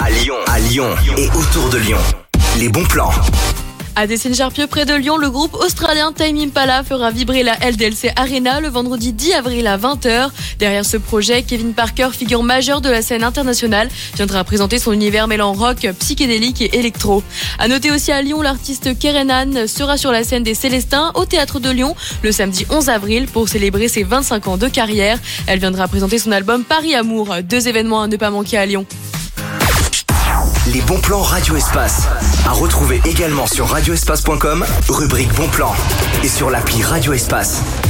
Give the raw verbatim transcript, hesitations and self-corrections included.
à Lyon, à Lyon et autour de Lyon. Les bons plans. À Décines-Charpieu, près de Lyon, le groupe australien Tame Impala fera vibrer la L D L C Arena le vendredi dix avril à vingt heures. Derrière ce projet, Kevin Parker, figure majeure de la scène internationale, viendra présenter son univers mêlant rock, psychédélique et électro. À noter aussi à Lyon, l'artiste Kerenan sera sur la scène des Célestins au Théâtre de Lyon le samedi onze avril pour célébrer ses vingt-cinq ans de carrière. Elle viendra présenter son album Paris Amour, deux événements à ne pas manquer à Lyon. Les bons plans Radio Espace. À retrouver également sur radio espace point com, rubrique bons plans. Et sur l'appli Radio Espace.